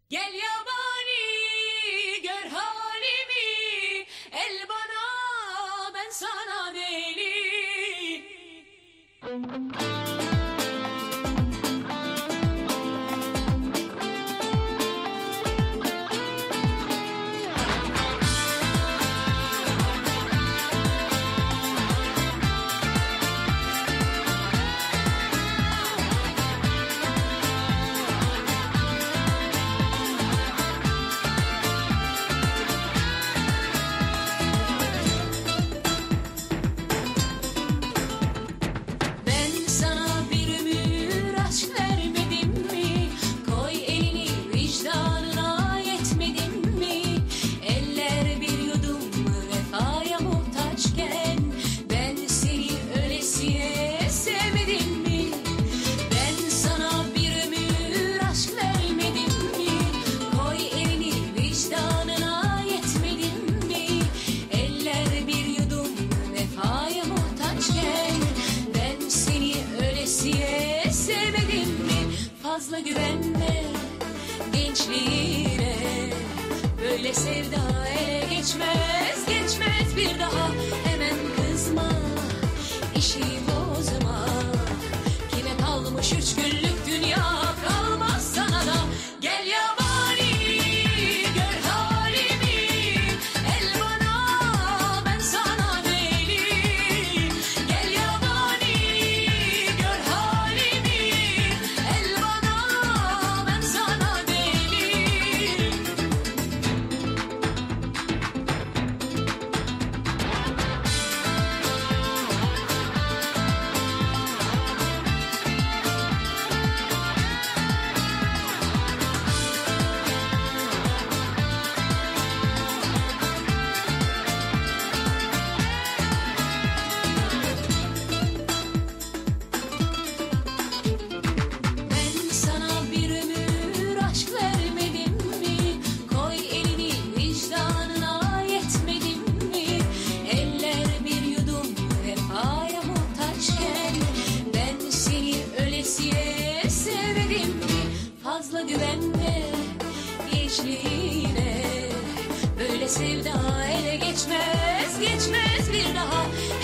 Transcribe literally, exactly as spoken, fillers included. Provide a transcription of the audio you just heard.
Gel yabani gör halimi, el bana ben sana deli. Fazla güvenme gençliğine, böyle sevda ele geçmez, geçmez bir daha. Hemen kızma, işi bozma, kime kalmış üç günlük dünya, kalmaz sana da. Gel yabani gör halimi, el bana ben sana deli. Gel yabani gör halimi, el bana ben sana deli. Ben sana bir ömür aşk vermedim mi? Koy elini vicdanına, yetmedim mi? Eller bir yudum vefaya muhtaçken, ben seni ölesiye sevmedim mi? Fazla güvenme gençliğine, böyle sevda ele geçmez, geçmez bir daha.